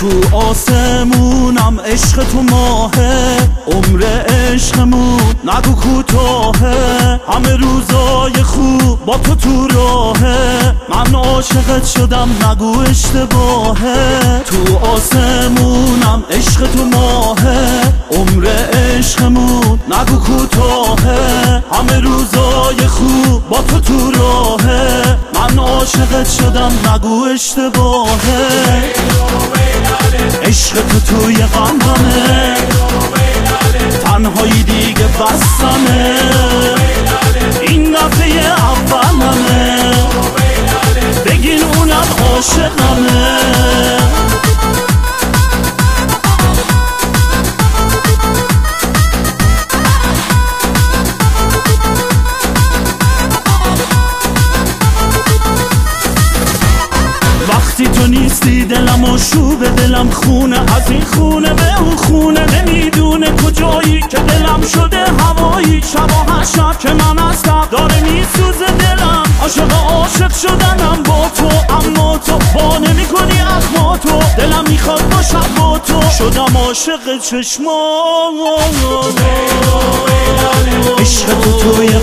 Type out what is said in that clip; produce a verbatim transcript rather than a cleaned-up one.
تو آسمونم عشق تو ماهه، عمر عشقمون نگو کوتاهه، همه روزای خوب با تو تو راهه، من عاشقت شدم نگو اشتباهه. تو آسمونم عشق تو ماهه، عمر عشقمون نگو کوتاهه، همه روزای خوب با تو تو راهه، من عاشقت شدم نگو اشتباهه. عشق تو توی قلبمه، تنهایی دیگه بسمه، این دفعه اولمه، بگین اونم عاشقمه. وقتی تو نیستی دلم آشوبه، دلم خونه از این خونه به اون خونه، نمیدونه کجایی که دلم شده هوایی، شب و هر شب که من هستم داره میسوزه دلم، عاشق عاشق شدنم با تو، اما تو با نمی کنی اخما تو، دلم میخواد باشم با تو، شدم عاشق چشمان. عشق تو توی